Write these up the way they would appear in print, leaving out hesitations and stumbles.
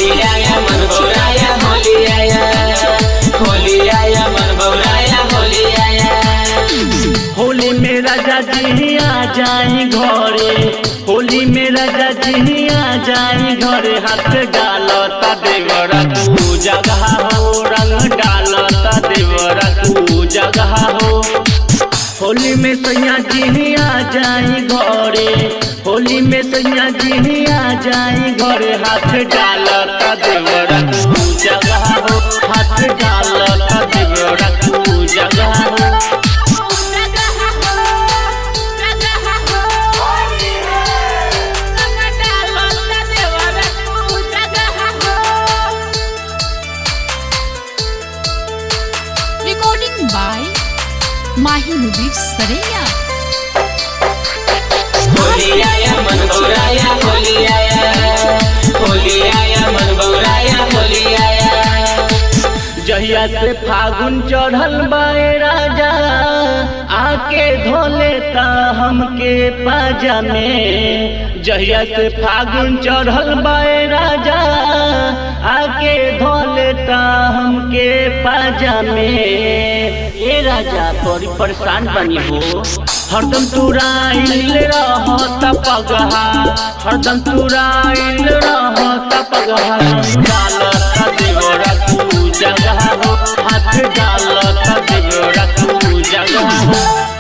होली आया मन बौराया होली आया, होली आया मन बौराया होली आया। होली में राजा जी आ जाई घरे, होली में राजा जी आ जाई घरे। हाथ डालता देवरा तू जगह हो, रंग डालता देवरा तू जगह हो। होली में सैया जी आ जाई घरे, होली में सैया जी आ जाई घरे। हाथ डालता देवरा तू जगह हो, हाथ डालता देवरा तू जगह हो। Recording by Mahi Mubir Saraiya। Holi आया मन बौराया होली आया, होली आया मन बौराया होली आया। जहिया से फागुन चढ़ल बाए राजा, आके धोले ता हमके पाजा में। जहिया से फागुन चढ़ल बाए राजा, आके धोले ता हमके पाजा में। ए राजा बड़ी परेशान बनी हो, हरदम तुराइल रहता पगहा, हरदम तुराइल रहता पगहा। डालता देवरा तू जगह हो, हाथ डालता देवरा तू जगह हो।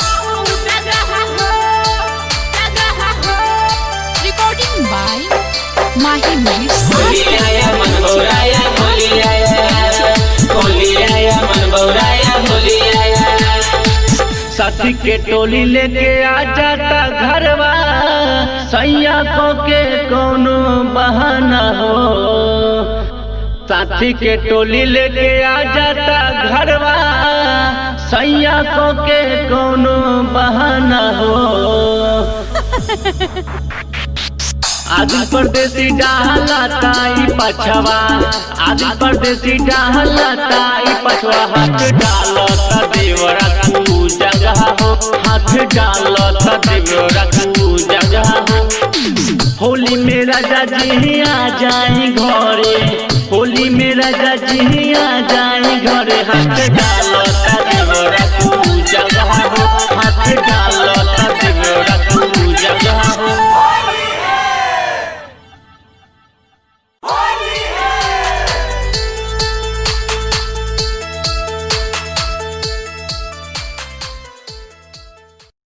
Recording by Mahi Mubir Holi Saraiya। आया मन बौराया होली आया, होली आया मन बौराया होली आया। साथी के टोली लेके आ जाता घरवा, सैया को के कोनो बहाना हो। साथी के टोली लेके आ जाता घरवा, सैया को के कोनो बहाना हो। आदि परदेसी डालता ई पछवा, आदि परदेसी डालता ई पछवा। हाथ डालता देवरा तू जगह हो, हाथ डालता देवरा तू जगह हो। होली में राजा जी आ जाई घरे, होली में राजा जी आ जाई घरे। हाथ